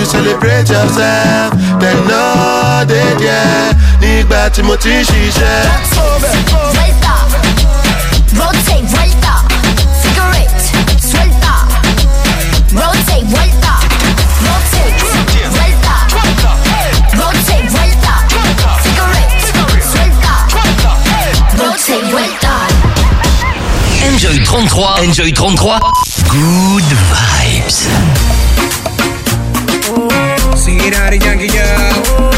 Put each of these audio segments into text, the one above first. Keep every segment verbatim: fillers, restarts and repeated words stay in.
you celebrate yourself. Then no, they yeah. Nígbà tí mo ti ń ṣiṣẹ́. Vuelta, rotate, vuelta, cigarette, suelta. Rotate, vuelta, rotate, vuelta, rotate, vuelta, cigarette, suelta. Rotate, vuelta. Enjoy trente-trois, Enjoy trente-trois, good vibes. Sing it out, Yankee, yeah.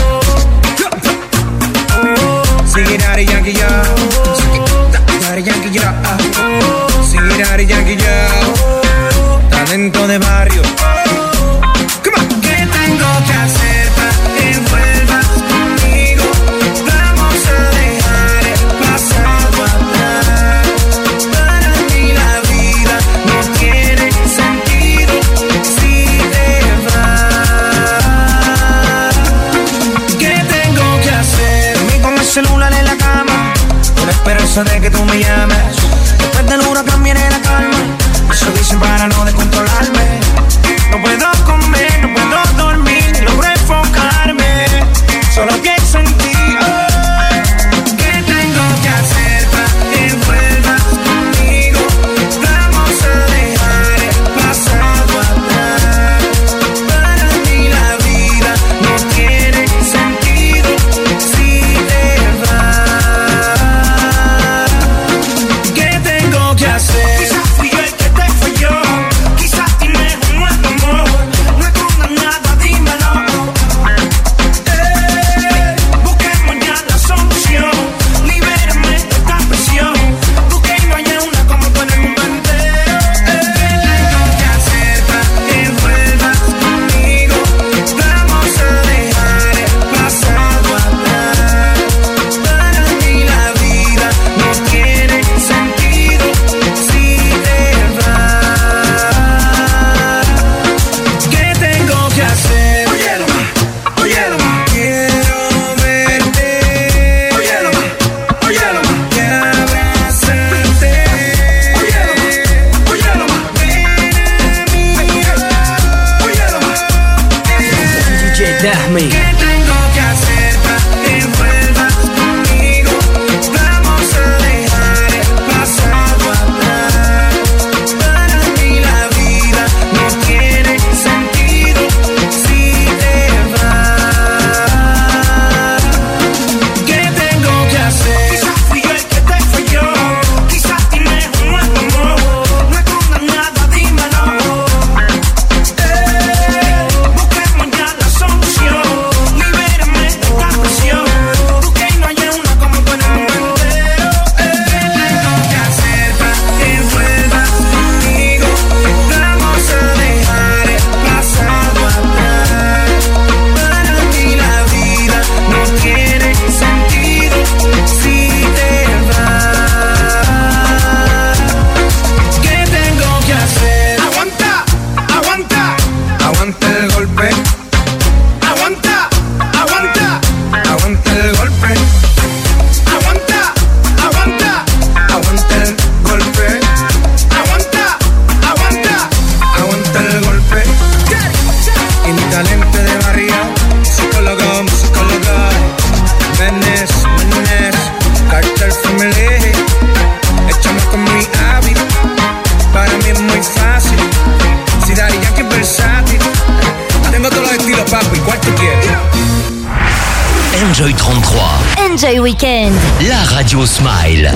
Sing it out, Yankee, yeah. Sing it out, Yankee, yeah. Sing it out, Yankee, yeah. Talento de barrio. Come on. ¿Qué tengo que hacer para que vuelvas conmigo? Vamos a dejar el pasado atrás. Para mí la vida no tiene sentido si te vas. ¿Qué tengo que hacer? Dormí con el celular en la cama, con la esperanza de que tú me llames. Después del huracán viene la calma. Eso dicen para no descontrolarme. No puedo comer, no puedo dormir, ni logro enfocarme. Solo pienso en ti. Oh, ¿qué tengo que hacer para que vuelvas conmigo? Vamos a dejar el pasado atrás. Para mí la vida no tiene sentido si te vas. ¿Qué tengo que hacer? Quizás fui yo el que te falló. Quizás dime un nuevo amor. No escondas nada, dímelo. Eh, busquemos ya la solución. Libérame de esta presión. Busqué y no hay una como tú en el mundo entero. Eh, ¿qué tengo que hacer para que vuelvas conmigo? Vamos a dejar el pasado atrás. Para mí la vida no tiene sentido si te vas. ¿Qué tengo que hacer? Óyelo más, óyelo más. Quiero verte. Óyelo más, óyelo más. Y abrazarte. Óyelo más, óyelo más. Ven a mí. Óyelo más. D J Dahmi. ¿Qué tengo que hacer para que vuelvas conmigo? Vamos a dejar el pasado atrás. Para mí la vida no tiene sentido si te vas. ¿Qué tengo que hacer? Quizás fui yo el que te falló. Quizás dime un nuevo amor. No escondas nada, dímelo. Eh, busquemos ya la solución. Libérame de esta presión. Busqué y no hay una como tú en el mundo entero. Eh, ¿qué tengo que hacer para que vuelvas conmigo? Vamos a dejar el pasado atrás. Para mí la vida no tiene sentido si te vas. ¿Qué tengo que hacer? Aguanta, aguanta, aguanta el golpe. Aguanta, aguanta, aguanta el golpe. Aguanta, aguanta, aguanta el golpe. Aguanta, aguanta, aguanta el golpe. Y mi talento de barrio, psicólogo, musicólogo. Menes, menes, cartel family. Echamos con mi hábito. Para mí es muy fácil. Si Daddy Yankee es versátil. Tengo todos los estilos, papi. ¿Cuál tú quieres? Enjoy trente-trois, Enjoy Weekend. la radio Smile.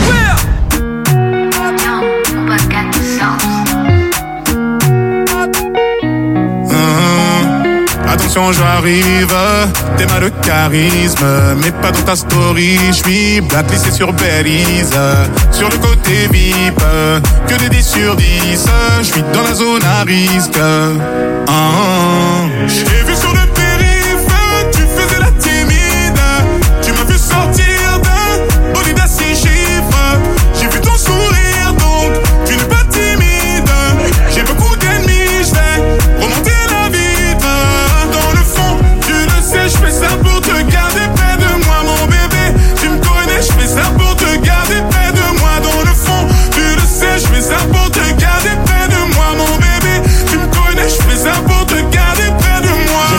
Attention, j'arrive, t'es mal de charisme, mais pas dans ta story. J'suis blacklissé sur Belize, sur le côté V I P, que des dix sur dix. J'suis dans la zone à risque. Ah, j'ai vu sur le périph', tu faisais la timide. Tu m'as vu sortir d'un bolide à six chiffres. J'ai vu ton sourire, donc tu n'es pas timide. J'ai beaucoup d'ennemis, j'vais remonter la vitre. Dans le fond, tu le sais, j'fais ça pour te garder près de moi, mon bébé. Tu me connais, j'fais ça pour te garder près de moi. Dans le fond, tu le sais, j'fais ça pour te garder près de moi, mon bébé. Tu me connais, j'fais ça pour te garder près de moi.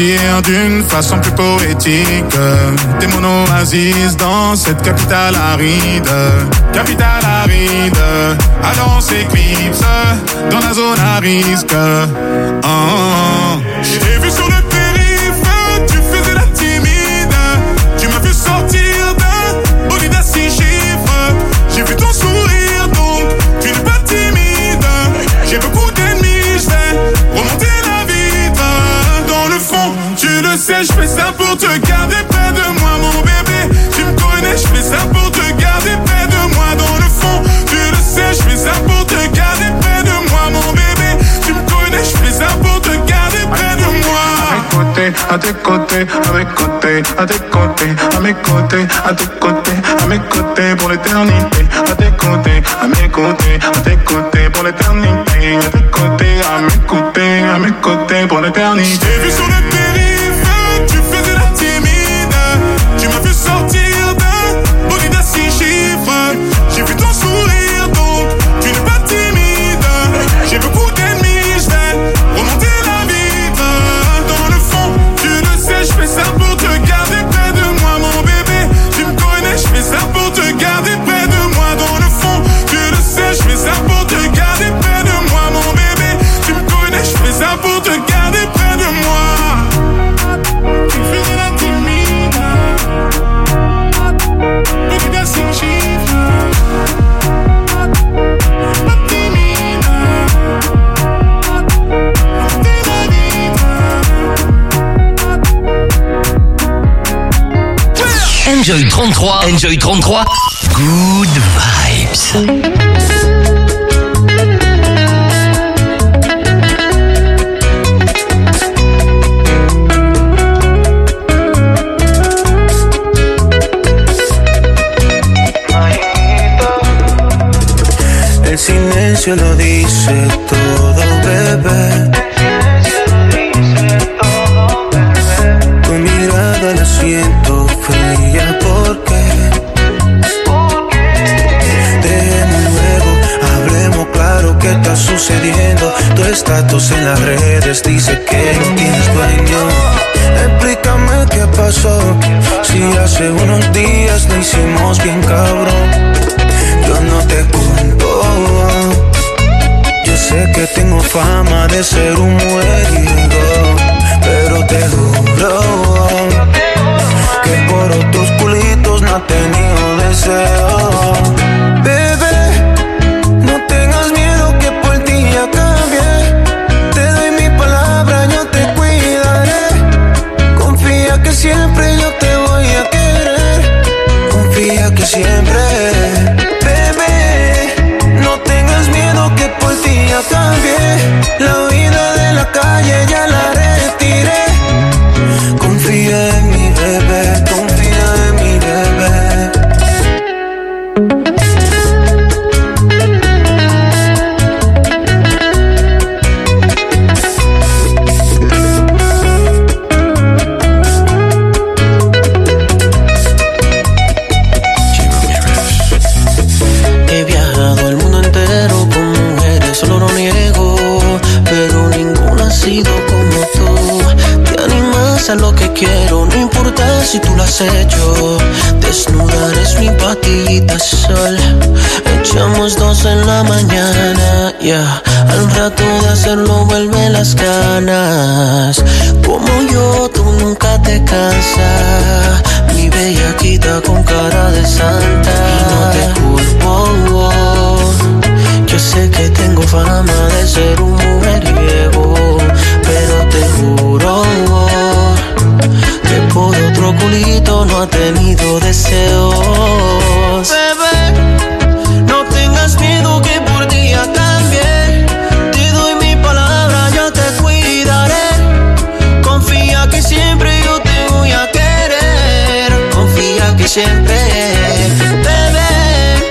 dire d'une façon plus poétique. T'es mon oasis dans cette capitale aride. Capitale aride, alors on s'éclipse dans la zone à risque. Oh, oh. Je t'ai vu sur le périph', tu faisais la timide. Tu m'as vu sortir d'un bolide à six chiffres. J'ai vu ton sourire donc tu n'es pas timide. J'ai beaucoup d'ennemis, je vais remonter la vitre. Dans le fond, tu le sais, je fais ça pour te garder près de moi, mon bébé. Tu me connais, je fais ça pour te garder près de moi. Dans le fond, tu le sais, je fais ça pour te garder près de moi, mon bébé. Tu me connais, je fais ça pour te garder près de moi. A tes côtés, à mes côtés, à tes côtés, à mes côtés, à tes côtés, à mes côtés pour l'éternité. À tes côtés, à mes côtés, à tes côtés pour l'éternité. À tes côtés, à mes côtés, à mes côtés pour l'éternité. J'ai vu sur le périph', tu faisais la timide. Tu m'as vu sortir d'un bolide à six chiffres. J'ai vu ton sourire donc tu n'es pas timide. J'ai beaucoup d'ennemis, je vais remonter la vitre. Dans le fond, tu le sais, je fais ça pour te garder près de moi, mon bébé. Tu me connais, je fais ça pour te garder près de moi. Dans le fond, tu le sais, je fais ça pour te garder près de moi, mon bébé. Tu me connais, je fais ça pour te garder près de moi. Tu faisais la timide, bolide à six chiffres. Pas timide, remonter la vitre. Enjoy trente-trois, Enjoy trente-trois, Good Vibes. El silencio lo dice todo, bebé. Tu mirada la siento fría porque dejemos luego, hablemos claro qué está sucediendo. Tu estatus en las redes dice que no tienes dueño. Explícame qué pasó, si hace unos días lo hicimos bien cabrón. Yo no te culpo, yo sé que tengo fama de ser un mujeriego, pero te juro que por otros culitos no has tenido deseo. Bebé, no tengas miedo que por ti ya cambié. Te doy mi palabra, yo te cuidaré. Confía que siempre yo te voy a querer. Confía que siempre. La vida de la calle ya la retiré. Confía en mi bebé, confía en mi bebé. He viajado el mundo entero con mujeres, solo no niego, pero ninguna ha sido como tú. Te animas a lo que quiero, no importa si tú lo has hecho. Desnudar es mi patita sol. Echamos dos en la mañana, ya yeah. Al rato de hacerlo vuelve las ganas. Como yo, tú nunca te cansas. Mi bellaquita con cara de santa. Y no te culpo, yo sé que tengo fama de ser un mujeriego, pero te juro que por otro culito no ha tenido deseos. Bebé, no tengas miedo que por ti ya cambié. Te doy mi palabra, yo te cuidaré. Confía que siempre yo te voy a querer. Confía que siempre, bebé.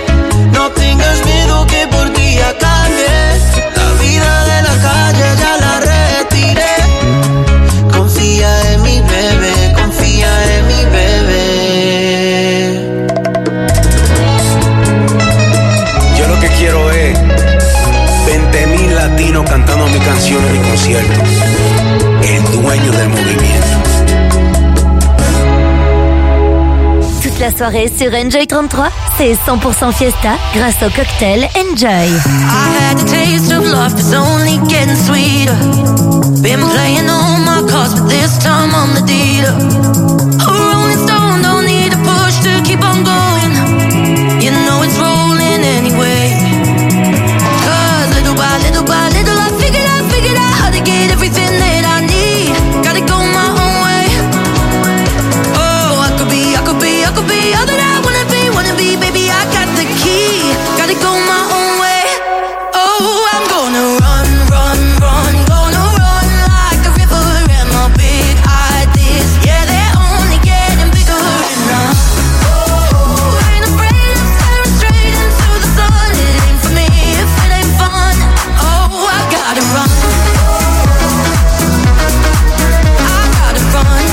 soirée sur Enjoy trente-trois, c'est cent pour cent fiesta grâce au cocktail Enjoy. I had the taste of love, it's only getting sweeter. Been playing all my cards, but this time I'm the dealer. A rolling stone, don't need a push to keep on going. You know it's rolling anyway. Cause little by little by little I figured out, figured out how to get everything that I need. Gotta go my own way. Oh, I could be, I could be, I could be all that I wanna be, wanna be, baby, I got the key. Gotta go my own way. Oh, I'm gonna run, run, run, gonna run like a river, and my big ideas, yeah, they're only getting bigger and I oh, ain't afraid of staring straight into the sun. It ain't for me if it ain't fun. Oh, I gotta run, I gotta run.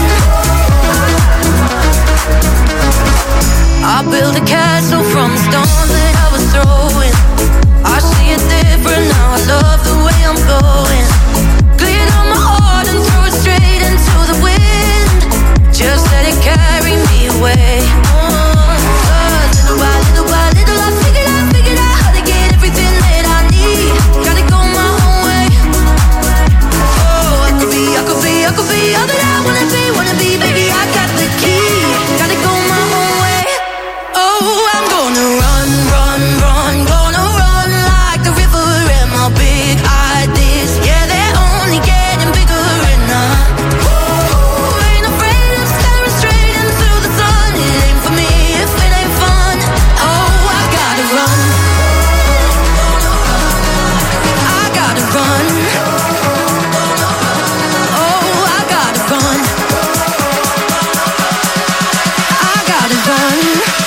I built a castle from the stones that I was throwing. I see it different now, I love the way I'm going. Cleared on my heart and threw it straight into the wind. Just let it carry me away. Uh, Cause little by little by little I figured out, figured out how to get everything that I need. Gotta go my own way. Oh, I could be, I could be, I could be all that I wanna be, wanna be, baby, I got the key. Gotta go my own way. Oh, I'm gonna run, run, run, gonna run like a river, and my big ideas, yeah, they're only getting bigger and I oh, ain't afraid of staring straight into the sun. It ain't for me if it ain't fun. Oh, I gotta run, I gotta run. Oh, I gotta run, I gotta run.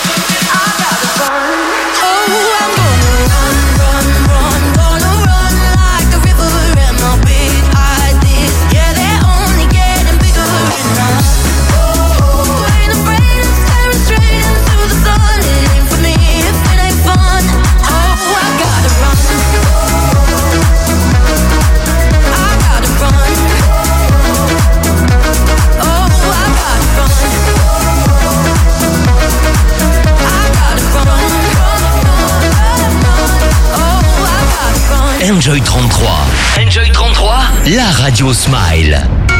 Oh, I'm gonna run, run, run, gonna run like a river, and my big ideas, yeah, they're only getting bigger and I oh, ain't afraid of staring straight into the sun. It ain't for me if it ain't fun. Oh, I gotta run, I gotta run. Oh, I gotta run, I gotta run. Enjoy trente-trois. Enjoy trente-trois, la radio Smile.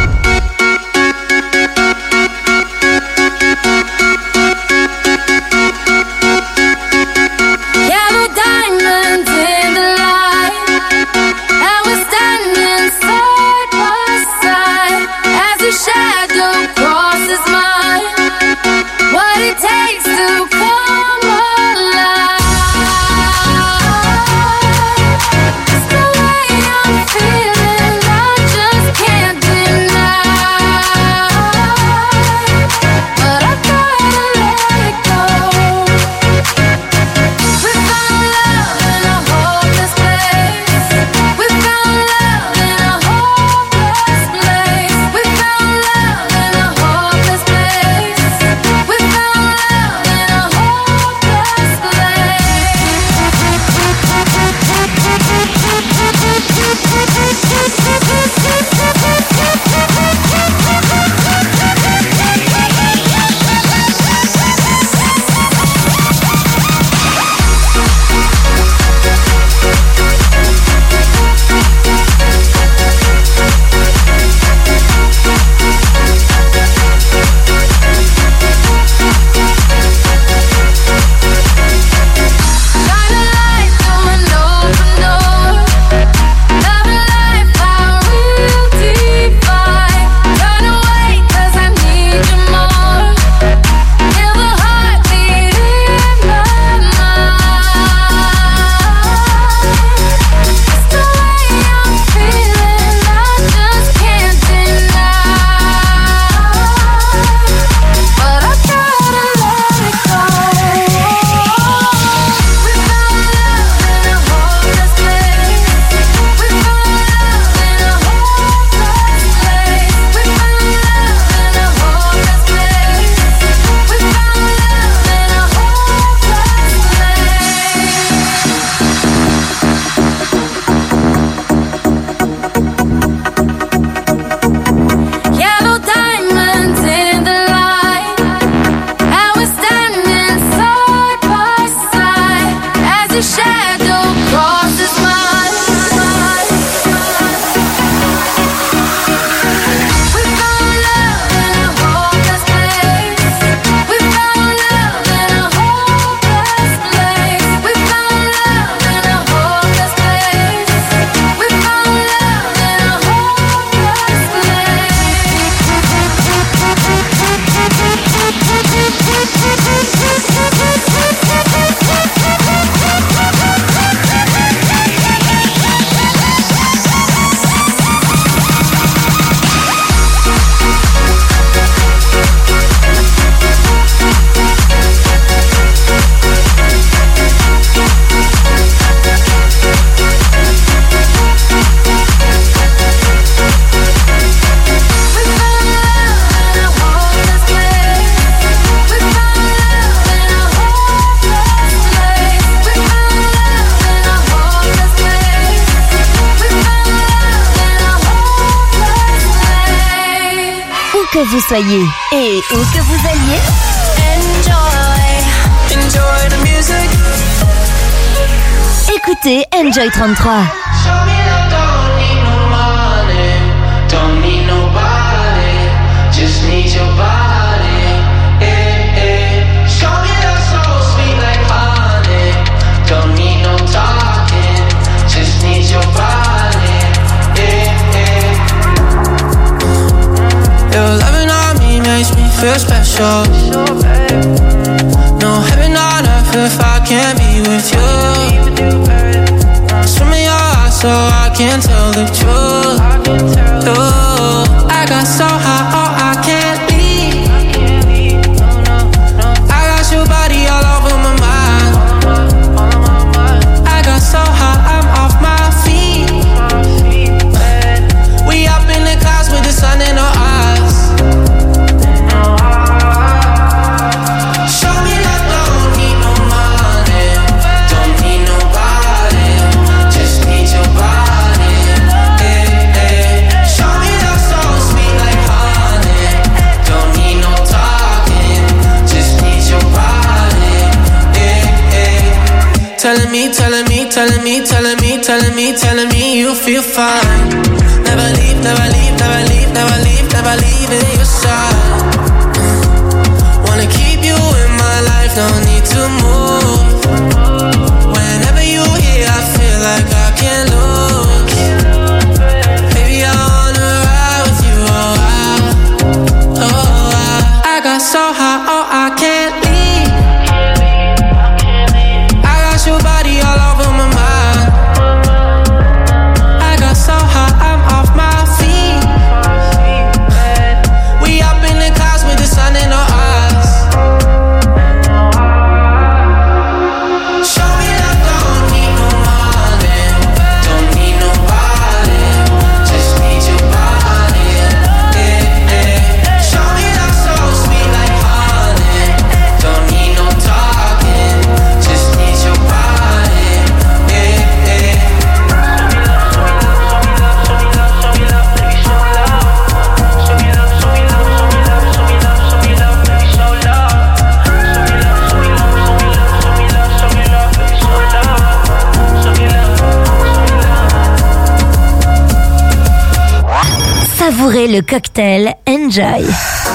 Yeah, the diamonds in the light, and we're standing side by side as the shadow crosses mine. What it takes to come alive. It's the way I'm feeling, I just can't deny. que vous soyez et où que vous alliez. Enjoy, enjoy the music. Écoutez Enjoy trente-trois. Don't need nobody, just need your body. Eh, eh. Show me that soul sweet like honey. Don't need no talking, just need your body. Eh, eh. Your loving on me makes me feel special. No heaven on earth if I can't be with you. Swim in your eyes so I can tell the truth. Ooh, I got so high, oh, I can't leave. I got your body all over my mind. I got so high, I'm off my feet. We up in the clouds with the sun in our eyes. Show me that don't need no money, don't need nobody, just need your body. Eh, eh. Show me that soul sweet like honey. Don't need no talking, just need your body. Eh, eh. Telling me, telling me, telling me, telling me, telling me, telling me you feel fine. Never leave, never leave, never leave, never leave, never leave in your side. Wanna keep you in my life, no need to move. Whenever you here, I feel like I can't lose. Baby, I wanna ride with you, oh I, oh I. I got so high, oh I can't leave. I got your body all over my mind. I got so high, I'm off my feet. We up in the clouds with the sun in our eyes. Show me that don't need no money, don't need nobody, just need your body. Eh, eh. Show me that soul sweet like honey. Don't need no talking, just need your body. Eh, eh. Savourez le cocktail Enjoy.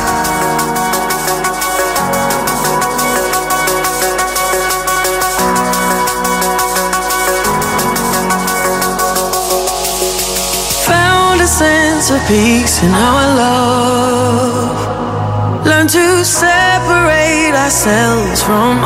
Found a sense of peace in our love. Learn to separate ourselves from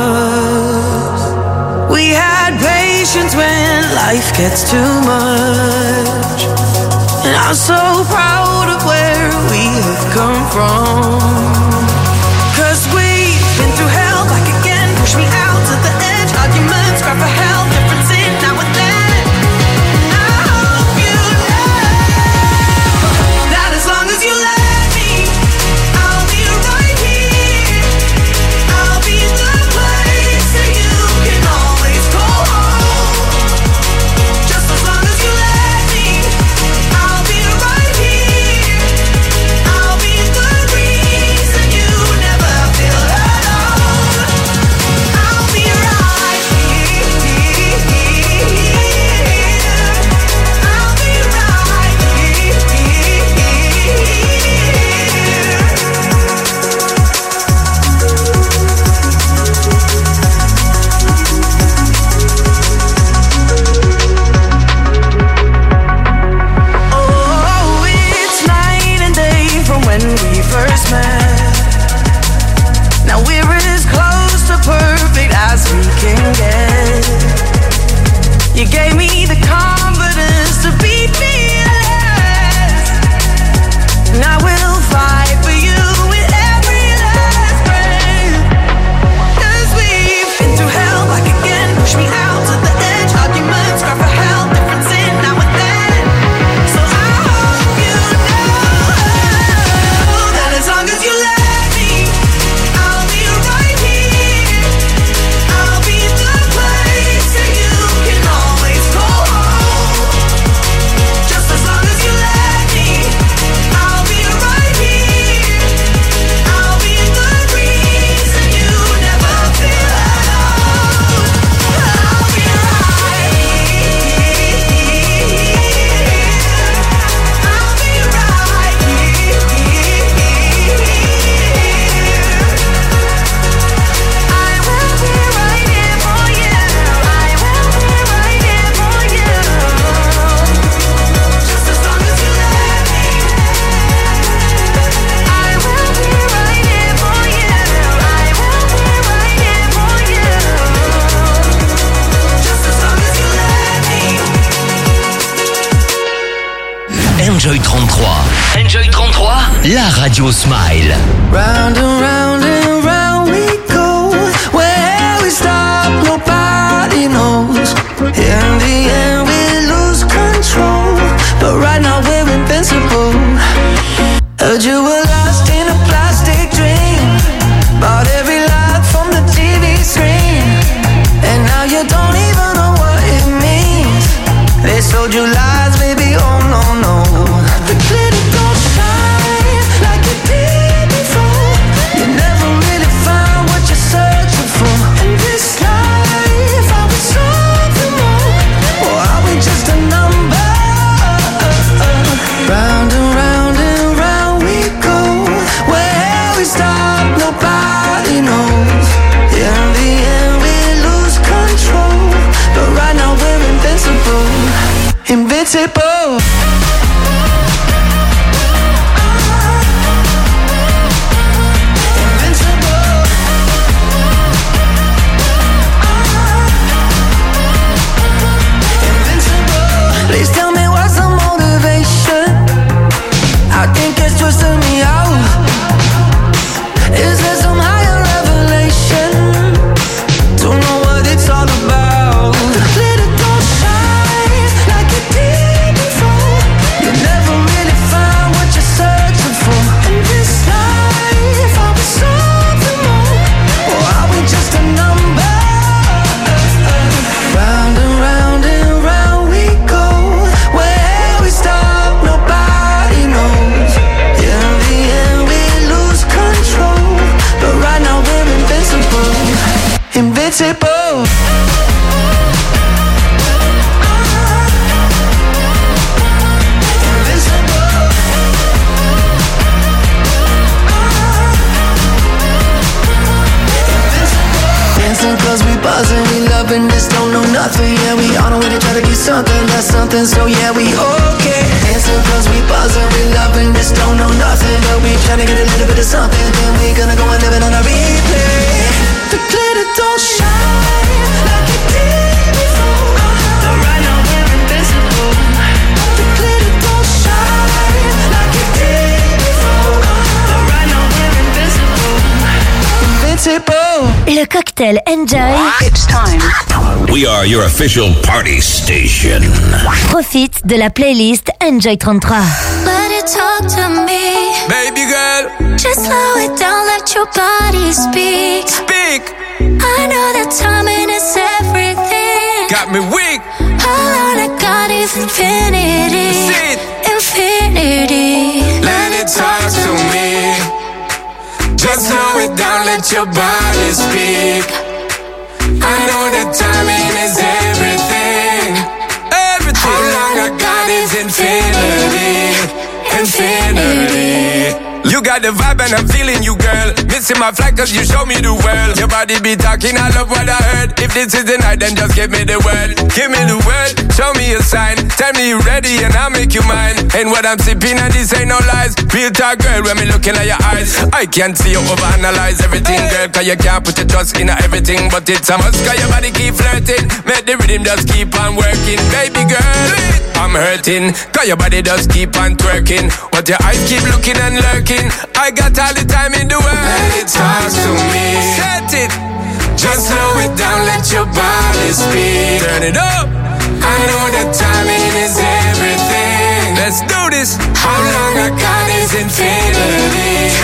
us. We had patience when life gets too much. And I'm so proud of where we have come from. Cause we've been through hell back again. Push me out to the edge. Arguments, cry for help. Differences now and then. And I hope you know that as long as you let me, I'll be right here. I'll be the place that you can always call home. Just as long as you let me, I'll be right here. I'll be the reason you Enjoy trente-trois. Enjoy trente-trois, la radio Smile. Round and round and round we go. Where we stop, nobody knows. In the end, we lose control. But right now we're invincible. Heard you were lost in a plastic dream. Bought every lie from the T V screen. And now you don't even know what it means. They sold you lies, baby, oh no, no. The glitter don't shine like it did before. You never really find what you're searching for. In this life, are we something more? Or are we just a number? Round and round and round we go. Where we stop, nobody knows. In the end, we lose control. But right now we're invincible. Invincible. Please tell me what's the motivation. I think it's twisting me out. Is there some higher revelation? Don't know what it's all about. The glitter don't shine like it did before. You never really find what you're searching for. In this life, are we something more? Or are we just a number? Round and round and round we go. Where we stop, nobody knows. In the end, we lose control. But right now we're invincible. Invincible. Dancing cause we buzzing, we loving this, don't know nothing. Yeah, we on our way to try to be something, that's something, so yeah, we okay. Dancing cause we buzzing, we loving this, don't know nothing. But we tryna get a little bit of something, then we gonna go and live it on a replay. The glitter don't shine like it did before. But right now we're invincible. The glitter don't shine like it did before. But right now we're invincible. Invincible. Le cocktail Enjoy. It's time. We are your official party station. Profite de la playlist Enjoy trente-trois. Let it talk to me, Baby girl, just slow it down, let your body speak. speak. I know that timing is everything. Got me weak. All I got is infinity. Sit. Infinity. Let it talk to me. Just slow it down, let your body speak. I know that timing is everything. Everything. How long I got is infinity. Infinity. You got the vibe and I'm feeling you, girl. Missing my flight cause you show me the world. Your body be talking, I love what I heard. If this is the night, then just give me the word. Give me the word, show me a sign. Tell me you ready and I'll make you mine. And what I'm sipping and this ain't no lies. Real talk, girl, when me looking at your eyes. I can't see you overanalyze everything, girl. Cause you can't put your trust in everything. But it's a must cause your body keep flirting. Make the rhythm just keep on working. Baby girl, I'm hurting. Cause your body just keep on twerking. But your eyes keep looking and lurking. I got all the time in the world. Let it talk to me. Set it. Just slow it down, let your body speak. Turn it up. I know that timing is everything. Let's do this. How long I got is infinity.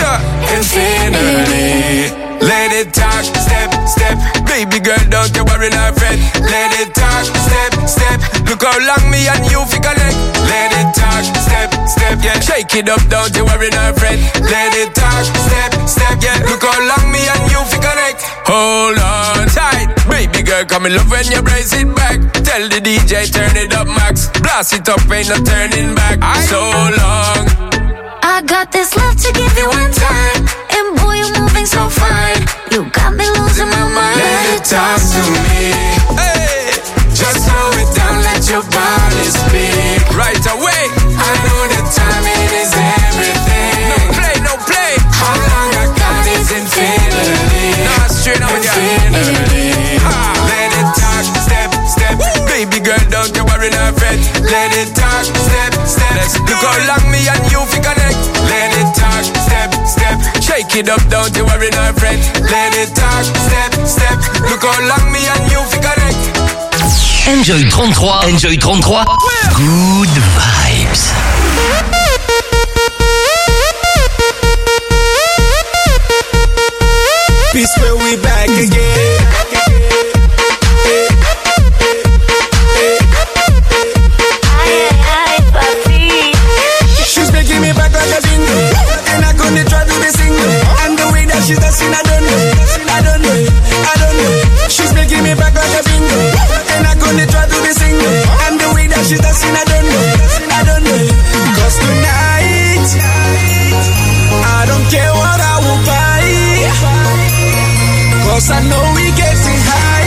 Infinity. Let it talk, step, step. Baby girl, don't you worry, not fret. Let it talk, step, step. Look how long me and you fi connect. Let it talk, step, step, yeah. Shake it up, don't you worry, not fret. Let it talk, step, step, yeah. Look how long me and you fi connect. Hold on tight, baby girl, come in love when you brace it back. Tell the D J turn it up max. Blast it up, ain't no turning back. So long. I got this love to give you one time. And boy, you're moving so fine. You got me losing my mind. Let it talk to me. Hey, just slow it down, let your body speak. Right away. I know that timing is everything. No play, no play. How long I got is infinity. Nah, straight up with infinity. Let it talk, step, step. Woo. Baby girl, don't you worry, not fret. Let it talk, step, step. Let's do Look how long me and you fi connect. Let it talk, step, step. Shake it up, don't you worry, no friend. Let it talk, step, step. Look how long me and you fi connect. Enjoy trente-trois. Enjoy trente-trois. Good vibes. Peace where we back again. She's making me back like a jingle, and I couldn't try to be single. And the way that she's dancing, I don't know, I don't know, I don't know. She's making me back like a jingle, and I couldn't try to be single. And the way that she's dancing, I don't know, I don't know. Cause tonight, I don't care what I will buy, cause I know we getting high.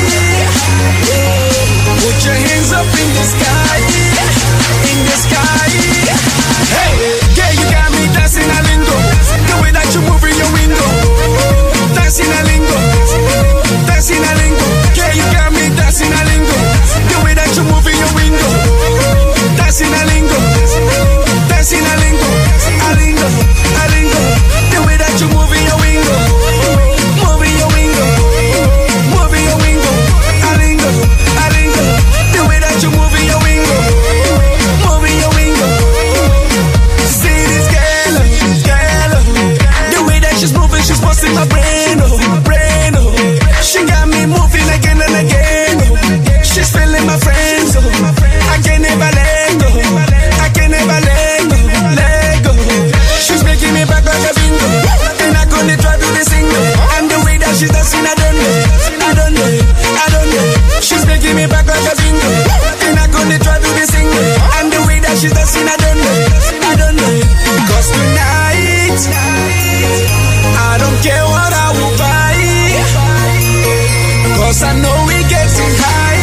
Put your hands up in the sky, in the sky. Hey, yeah, you got me dancing a lingo. The way that you move in your window, dancing a lingo, dancing a lingo. Yeah, you got me dancing a lingo. The way that you move in your window, dancing a lingo, dancing a lingo, a lingo, a lingo. The way that you move in your window, move in your window, move in your window, a lingo, a lingo. The way that you move in your window, move in your window. See this girl, girl. The way that she's moving, she's busting my brain, oh, brain, oh. She got me moving again and again, oh. She's feeling my friends, oh. I can never let go, I can never let go, let go. She's making me back like a bingo, and I couldn't try to be single. And the way that she's dancing, I don't know, I don't know, I don't know. She's making me back like a bingo, and I couldn't try to be single. And the way that she's dancing, I don't know, I don't know. Cause tonight, I don't care what I will buy, cause I know we getting high.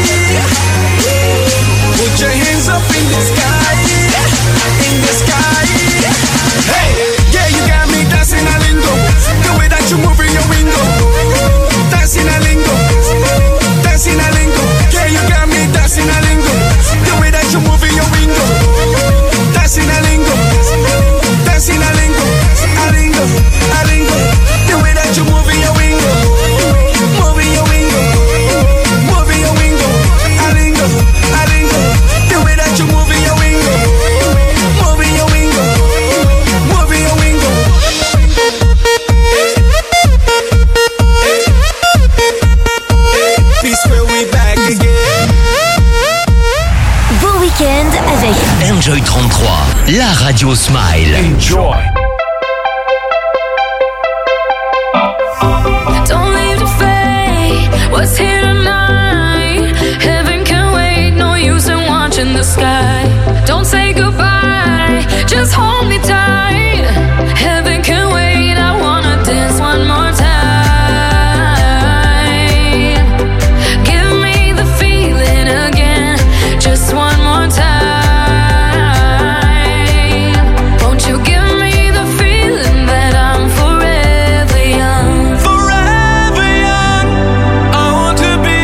Put your hands up in the sky, in the sky. Hey, yeah, you got me dancing a lingo. The way that you move in your window, dancing a lingo, dancing a lingo. Yeah, you got me dancing a lingo. The way that you move in your window, dancing a lingo, dancing a lingo, a lingo, a lingo. The way that you move in your window, move in your window, move in your window, a lingo, a lingo. The way that you move in your window, move in your window, move in your window. Peace where we back again. Bon week-end avec Enjoy trente-trois, la radio Smile. Enjoy. Don't leave the fate. What's here tonight? Heaven can wait. No use in watching the sky. Don't say goodbye. Just hold me tight. Heaven can wait. I wanna dance one more time. Give me the feeling again. Just one more time. Won't you give me the feeling that I'm forever young? Forever young, I want to be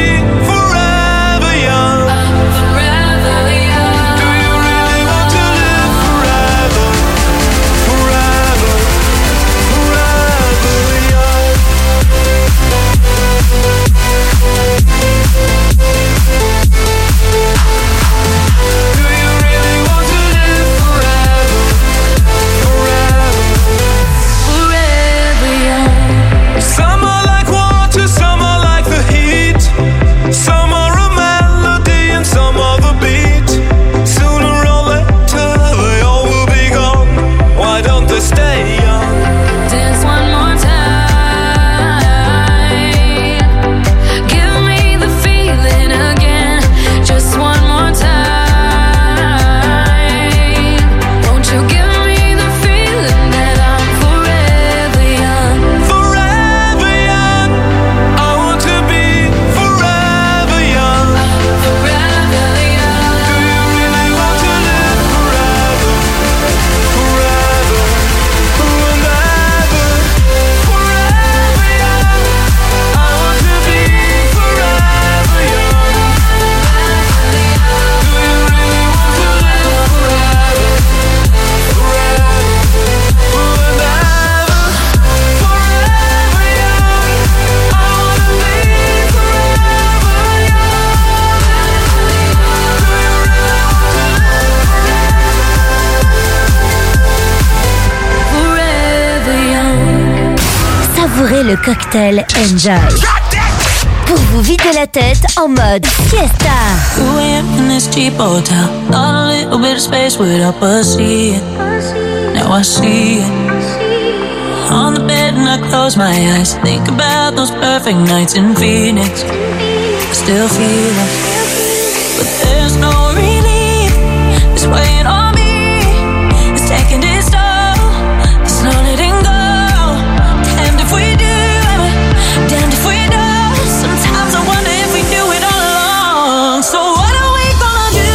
le cocktail Enjoy. Pour vous vider la tête en mode fiesta. two a.m. in this cheap hotel. Thought a little bit of space would help us see it. Now I see it. On the bed and I close my eyes. Think about those perfect nights in Phoenix. I still feel it, but there's no relief. It's weighing on me. It's taking its toll. There's no letting go. Damned if we do, damned if we don't. Sometimes I wonder if we do it all along. So what are we gonna do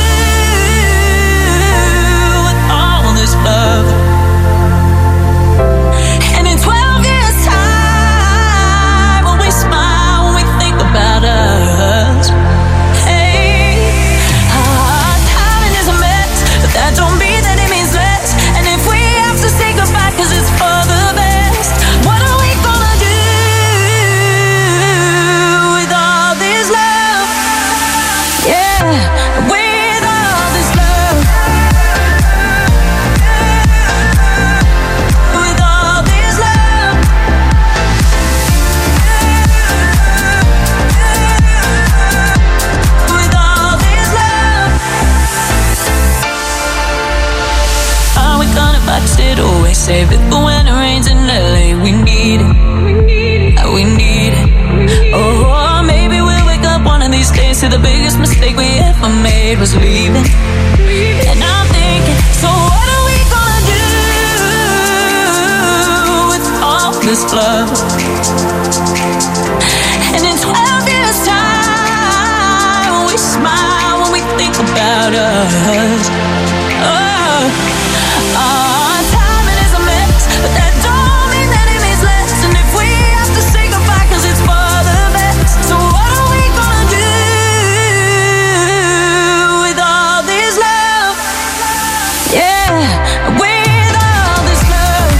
with all this love? And in twelve years time, when we smile, when we think about us, hey, our timing is a mess, but that don't mean that it means less. And if we have to say goodbye cause it's for the best, what are we gonna do with all this love? Yeah, with all this love. With all this love. With all this love. Are we gonna box it away? Save it for when it rains in L A. We need it. Uh, We need it. Oh, maybe we'll wake up one of these days to the biggest mistake we ever made was leaving. And I'm thinking, so what are we gonna do with all this love? And in twelve years time, when we smile, when we think about us, oh, our timing is a mess, but that don't mean that it means less. And if we have to say goodbye cause it's for the best, so what are we gonna do with all this love? Yeah, with all this love.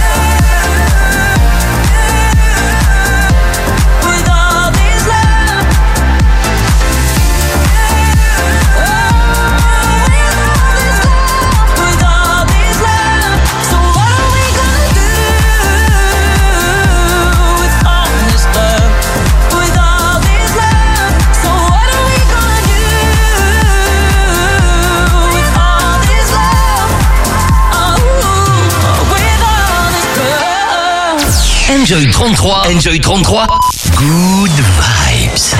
With all this love. With all this love. So what are we gonna do with all this love? With all this love. So what are we gonna do with all this love? Oh, with all this love. Enjoy trente-trois. Enjoy trente-trois. Good vibes.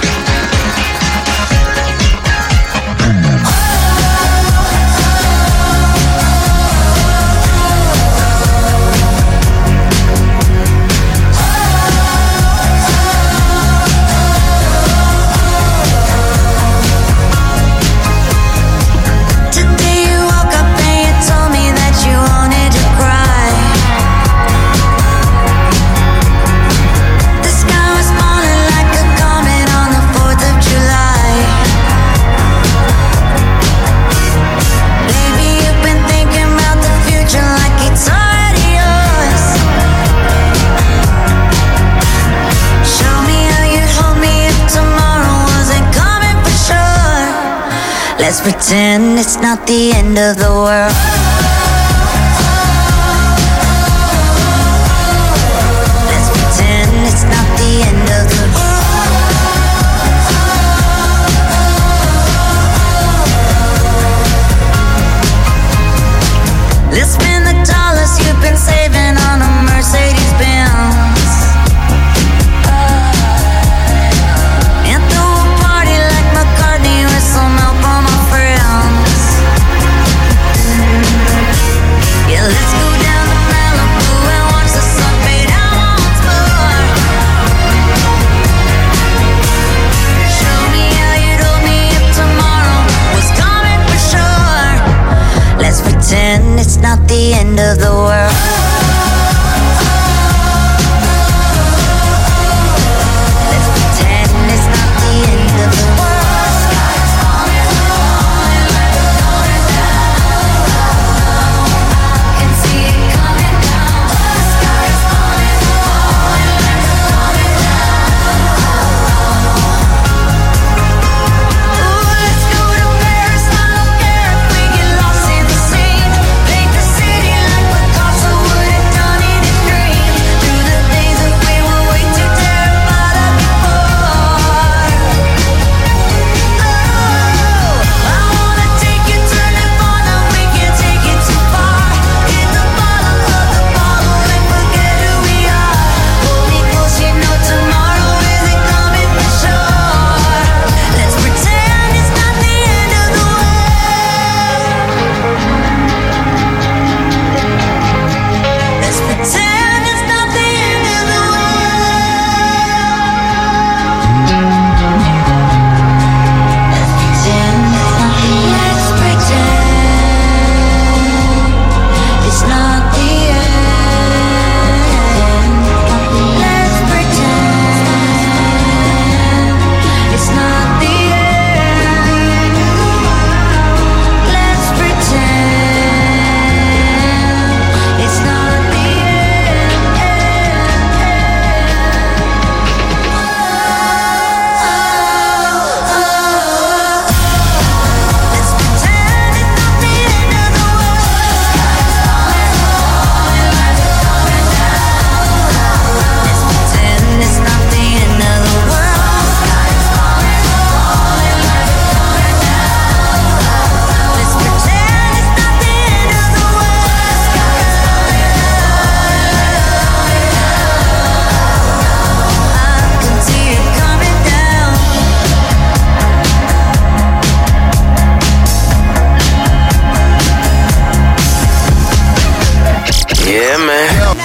Today you woke up and you told me that you wanted to cry. The sky was falling like a comet on the fourth of July. Baby, you've been thinking about the future like it's already yours. Show me how you'd hold me if tomorrow wasn't coming for sure. Let's pretend it's not the end of the world. Let's pretend it's not the end of the world. Let's spend the dollars you've been saving on a Mercedes Benz. And throw a party like McCartney with some help from my friends. Yeah, let's go down to Malibu and watch the sun fade out once more. Show me how you'd hold me if tomorrow was coming for sure. Let's pretend it's not the end of the world.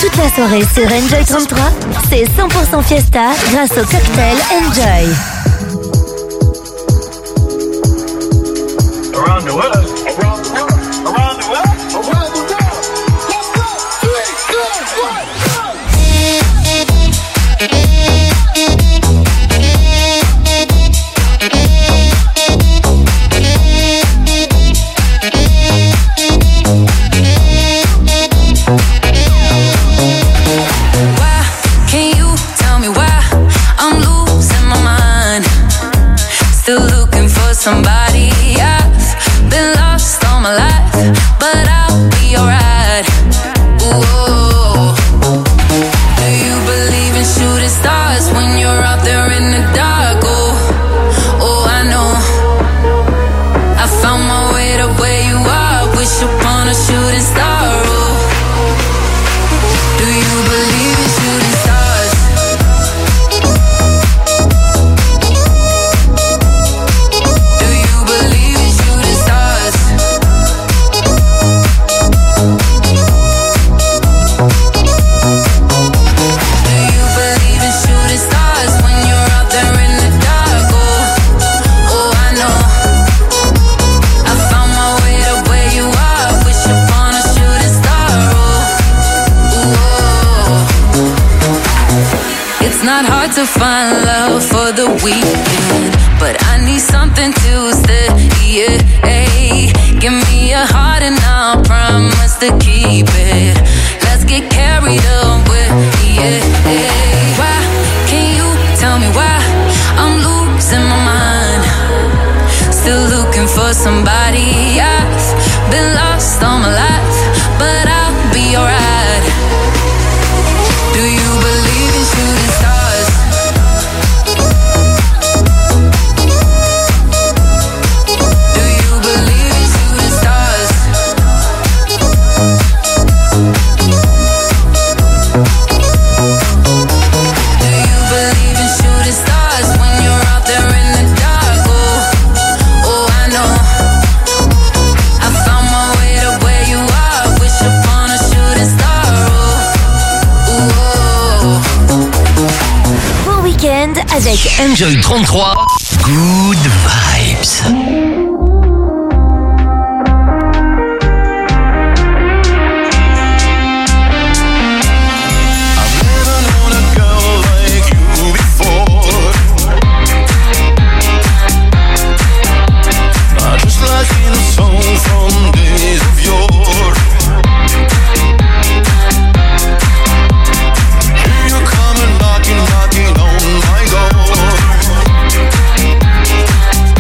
Toute la soirée sur Enjoy trente-trois, c'est cent pour cent fiesta grâce au cocktail Enjoy. Around the world, around the world, around the world, around the world. Somebody, I've been lost all my life, but I'll be alright. Ooh, do you believe in shooting stars when you're out there in the dark? Oh, oh, I know. I found my way to where you are. Wish upon a shooting star. Oh, do you believe in shooting stars? It's not hard to find love for the weekend, but I need something to stay. Yeah, give me a heart and I'll promise to keep it. Let's get carried away. Yeah, why can't you tell me why I'm losing my mind? Still looking for somebody. I've been lost all my life, but I'll be alright. Do you believe in shooting stars? Do you believe in shooting stars? Do you believe in shooting stars when you're out there in the dark? Oh, oh, I know. I found my way to where you are. Wish upon a shooting star. Oh, Bon week-end avec Enjoy trente-trois. Good vibes. Knocking on my door.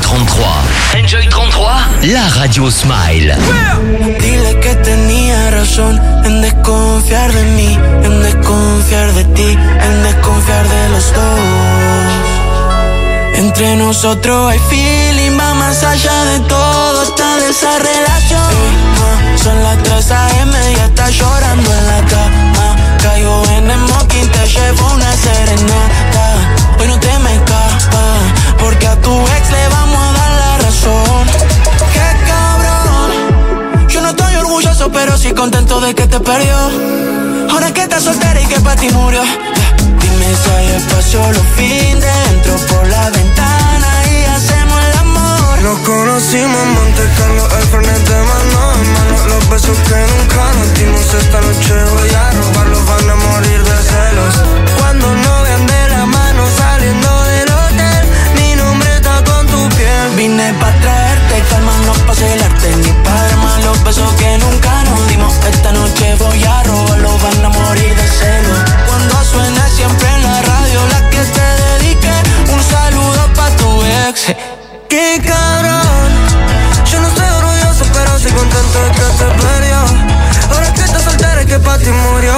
trente-trois. Enjoy trente-trois, la radio Smile. Dile que tenía razón en desconfiar de mí, en desconfiar de ti, en desconfiar de los dos. Entre nosotros hay feeling, va más allá de todo, está de esa relación. Ey, ma, son las tres a eme y ya está llorando en la cama. Caigo en el smoking, te llevo una serenata. Hoy no te me escapas, porque a tu ex le vamos a dar la razón. ¡Qué cabrón! Yo no estoy orgulloso, pero sí contento de que te perdió. Ahora que estás soltera y que pa' ti murió. Dime si hay espacio los fines, entro por la ventana y hacemos el amor. Nos conocimos en Monte Carlo, el frenet de mano en mano. Los besos que nunca nos dimos esta noche voy a robarlos, van a morir de celos. Cuando no vean de la mano saliendo del hotel, mi nombre está con tu piel. Vine pa' traerte calma, no pa' celarte ni pa' dar más los besos que nunca nos dimos. Esta noche voy a robarlos, van a morir de celos. Cuando suene siempre en la radio la que te dedique, un saludo pa' tu ex. ¡Qué cabrón! Yo no estoy orgulloso, pero sí contento de que te perdió. Ahora que estás soltera y que pa' ti murió.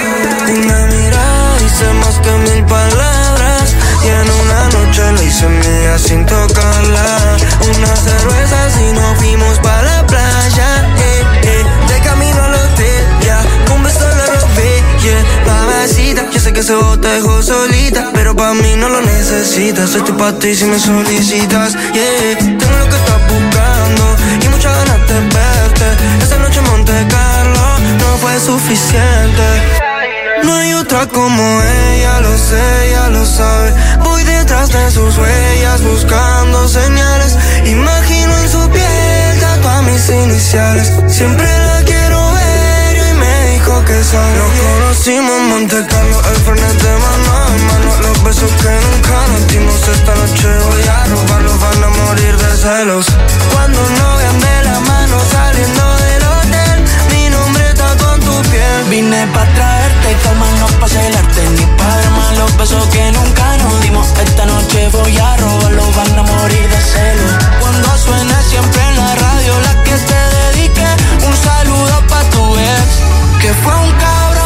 Una mirada dice más que mil palabras, y en una noche la hice mía sin tocarla. Unas cervezas y nos fuimos pa' la playa, eh, eh. De camino al hotel, ya, yeah. Un beso la robé, yeah. Mamacita, yo sé que se te dejó solita, pero pa' mí no lo necesitas. Estoy pa' ti si me solicitas, yeah. Tengo lo que estás buscando y muchas ganas de verte. Esa noche en Monte Carlo no fue suficiente. No hay otra como ella, lo sé, ella lo sabe. Voy detrás de sus huellas buscando señales. Imagino en su piel tatuar mis iniciales. Siempre la quiero ver y me dijo que sabe. Nos conocimos en Monte Carlo, el frenet de mano en mano. Los besos que nunca nos dimos esta noche voy a robarlos, van a morir de celos. Cuando no vean de la mano saliendo del hotel, mi nombre está con tu piel. Vine pa' traerte calma, no pa' celarte ni pa' dar más los besos que nunca nos dimos. Esta noche voy a robarlos, van a morir de celos. Cuando suene siempre en la radio la que te dedique, un saludo pa' tu ex, que fue un cabrón.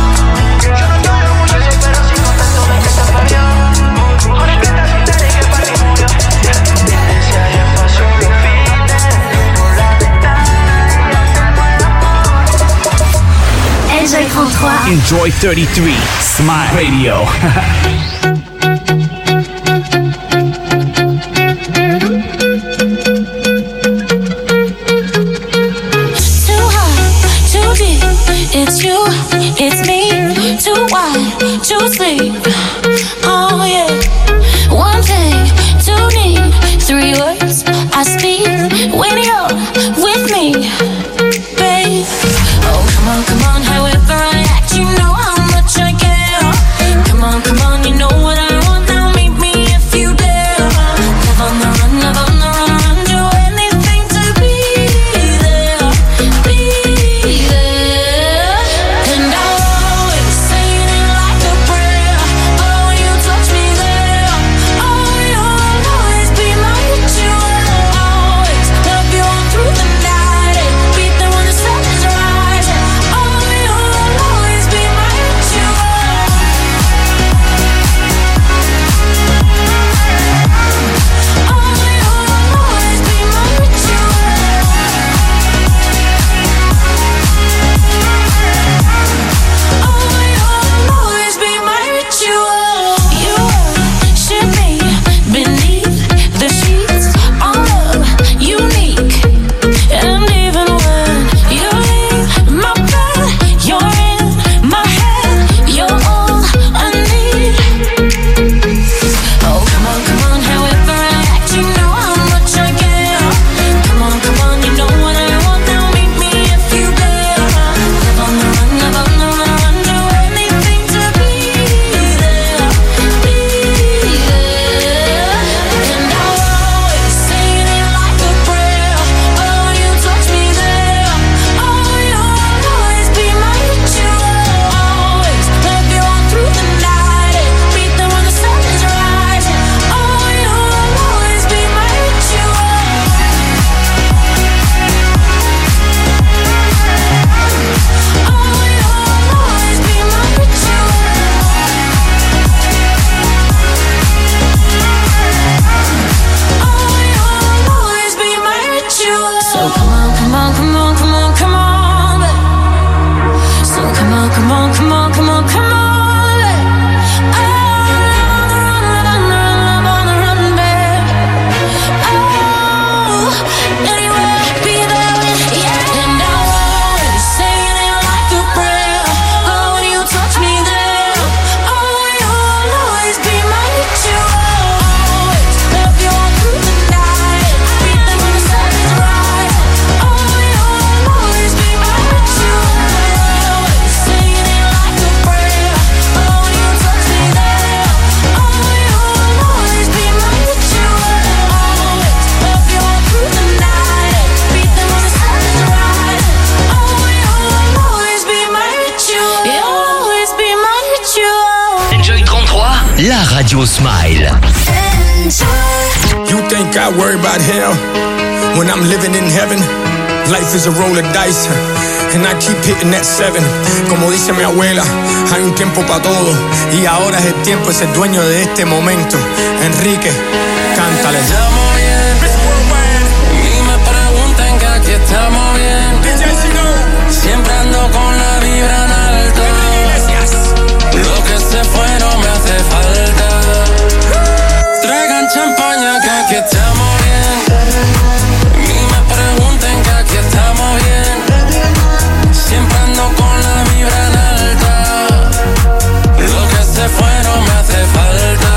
Yo no estoy orgulloso, pero sí contento de que te perdió. Ahora que estás soltera y que pa' ti murió. Si hay espacio los fines, por la ventana y hacemos el amor. Enjoy trente-trois. Enjoy thirty-three. Smile Radio. It's you, it's me, too wide, too sleep. Oh yeah. One thing, two need, three words I speak when you're with me, babe. Oh come on, come on, however I act, you know how much I care. Come on, come on, you know what I want now, meet me if you dare. Live on the run, live on the run, run, do anything to be there, be there. And I'll always say it like a prayer. Oh, you touch me there. Oh, you'll always be my ritual. radio Smile. You think I worry about hell when I'm living in heaven? Life is a roll of dice, and I keep hitting that seven. Como dice mi abuela, hay un tiempo para todo, y ahora es el tiempo, es el dueño de este momento. Enrique, cántale. Estamos bien, y me preguntan que aquí estamos bien. Siempre ando con la vibra en alto. Lo que se fue no me hace falta. Traigan champaña que aquí estamos bien. Y me pregunten que aquí estamos bien. Siempre ando con la vibra en alta. Lo que se fue no me hace falta.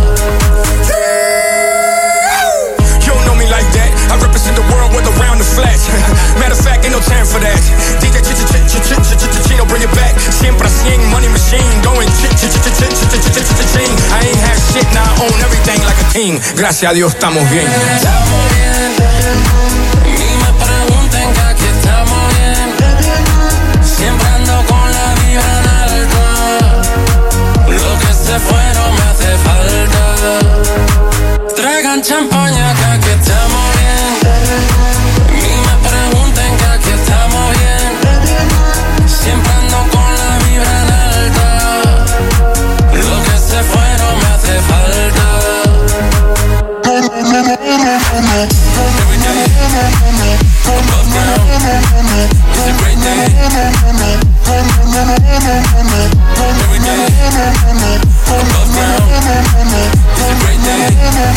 You don't know me like that. I represent the world with around the flash. Matter of fact, ain't no time for that. D J ch ch ch ch ch ch Chino, bring it back. Siempre a cien, money machine, going ch ch ch ch ch ch ch ch ching. I ain't have shit, now I own everything like a king. Gracias a Dios estamos bien. Estamos bien. Y me pregunten que aquí estamos bien. Siempre ando con la vibra en alto. Lo que se fue no me hace falta. Traigan champaña que aquí estamos bien. Y me pregunten que aquí estamos bien. Siempre ando con la vibra en alta. Lo que se fue no me hace falta. Every day, above ground, it's a great day. Every day, above ground, it's a great day.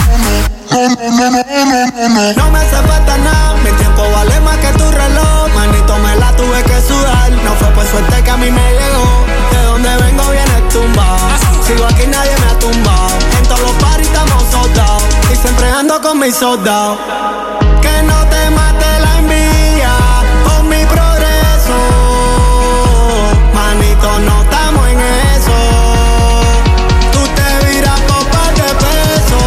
No me hace falta nada, mi tiempo vale más que tu reloj. Manito, me la tuve que sudar, no fue por suerte que a mí me llegó. De donde vengo viene tumbado, sigo aquí nadie me ha tumbado. En todos los paris estamos soldados, y siempre ando con mis soldados. Que no te mate la envidia por mi progreso. Manito, no estamos en eso. Tú te viras por par de pesos.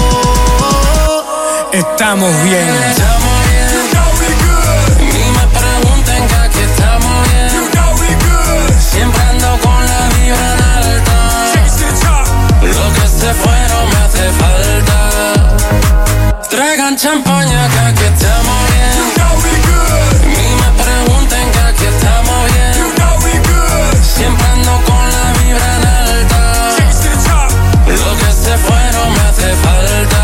Estamos bien. Estamos bien. You know we good. Y me pregunten que aquí estamos bien. You know we good. Siempre ando con la vibra en alta. Lo que se fue no me hace falta. Traigan champaña que aquí estamos bien. You know we good. Y me pregunten que aquí estamos bien. You know we good. Siempre ando con la vibra en alta. Lo que se fue no me hace falta.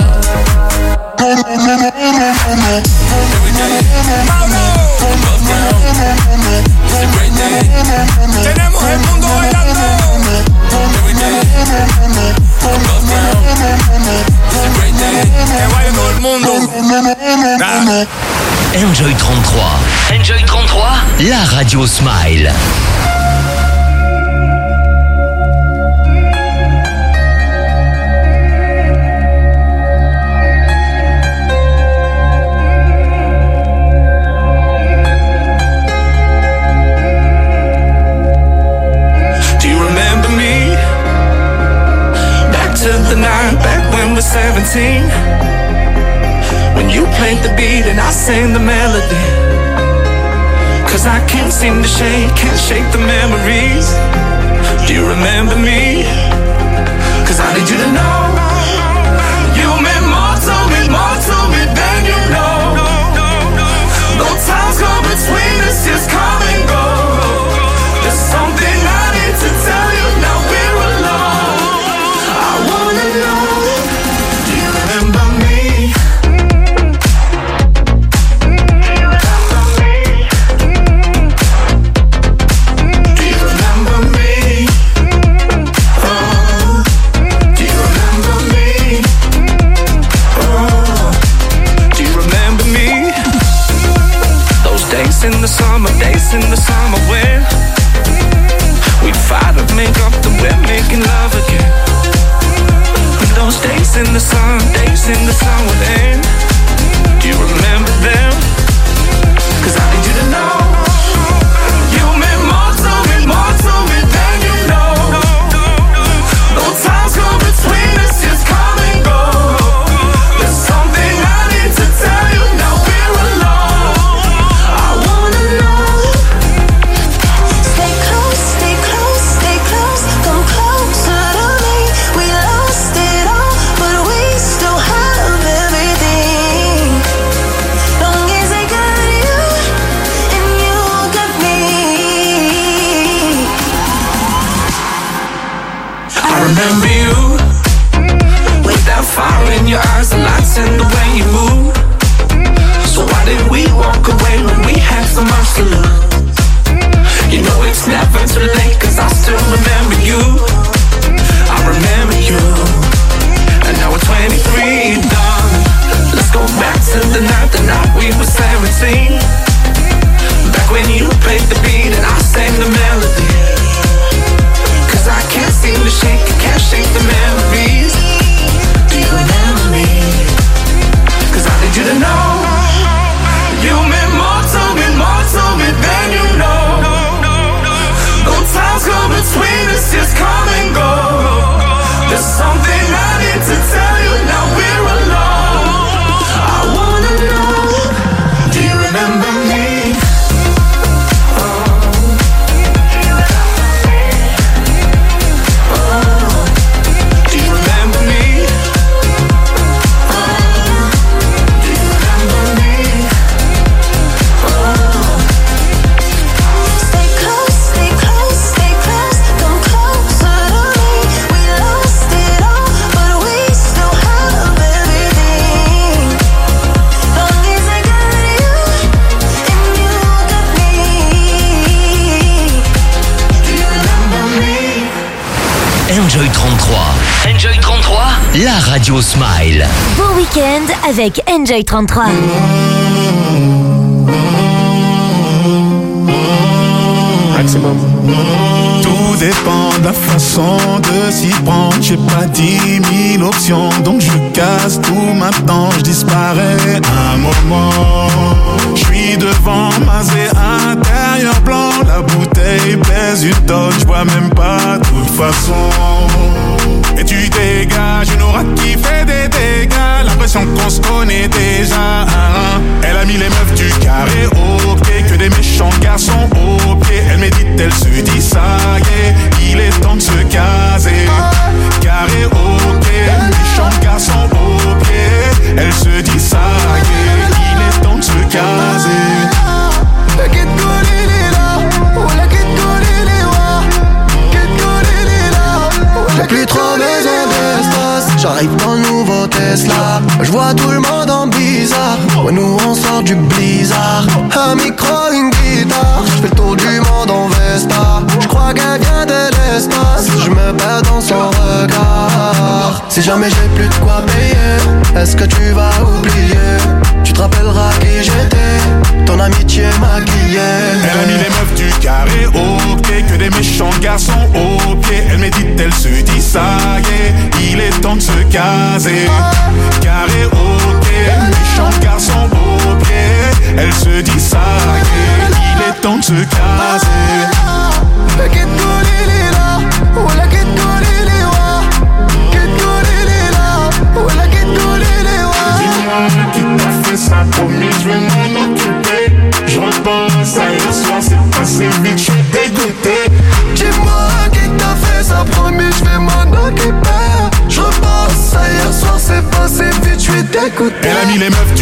Every day, above ground, it's a great day. Tenemos el mundo bailando. Every day, above ground, it's a great day. Que vaya todo el mundo. Nah. Enjoy trente-trois. Enjoy trente-trois, la radio Smile. seventeen, when you played the beat and I sang the melody. Cause I can't seem to shake, can't shake the memories. Do you remember me? Cause I need you to know you meant more to me, more to me than you know. Though times go between us, just come and go. There's something I need to tell you, now we're alone. I wanna know, do you remember me? Do you remember me? Oh, do you remember me? Oh, do you remember me? Those days in the summer, days in the summer when we'd fight and make up, then we're making love again. Those days in the sun, days in the sun would end. Do you remember them? Cause I need you to know you meant more to me, more to me than you know. Though times go between us, just come and go. There's something I need to tell you, now we're alone. I wanna know. Stay close, stay close, stay close. Come closer to me. We love to the night, the night we were seventeen. Back when you played the beat and I sang the melody. Cause I can't seem to shake, I can't shake the memories. Do you remember me? Cause I need you to know you meant more to me, more to me than you know. Good times go between us, just come and go. There's something I need to tell you, now we're alone. I wanna know, do you remember me? Enjoy trente-trois. Enjoy trente-trois, la radio Smile. Bon week-end avec Enjoy trente-trois. Maximum. Tout dépend de la façon de s'y prendre. J'ai pas dix mille options, donc je casse tout maintenant. Je disparais un moment. Je suis devant Mazé intérieur blanc. La bouteille pèse une tonne, je bois même pas de toute façon. Et tu dégages une aura qui fait des dégâts. L'impression qu'on se connaît déjà. Elle a mis les meufs du carré au pied, que des méchants garçons au pied. Elle médite, elle se dit ça y est, il est temps de se caser. Carré au pied, méchants garçons au pied. Elle se dit ça y est, il est temps de se caser. J'ai plus trop besoin d'espace. J'arrive dans le nouveau Tesla. Je vois tout le monde en bizarre. Ouais, nous on sort du blizzard. Un micro, une guitare. Je fais le tour du monde en Vesta. Je crois qu'elle vient de l'espace. Je me perds dans son regard. Si jamais j'ai plus de quoi payer, est-ce que tu vas oublier? Tu te rappelleras qui j'étais, ton amitié maquillée. Elle a mis les meufs du carré au pied, que des méchants garçons au pied. Elle médite, elle se dit ça y est, il est temps de se caser. Carré au pied, méchants garçons au pied. Elle se dit ça y est, il est temps de se caser. Dis-moi qui t'a fait ça, promis, je vais m'en occuper. Je repense à hier soir, c'est passé vite, je suis dégoûté. Dis-moi qui t'a fait ça, promis, je vais m'en occuper. Je repense à hier soir, c'est passé vite, je suis dégoûté. Elle a mis les meufs du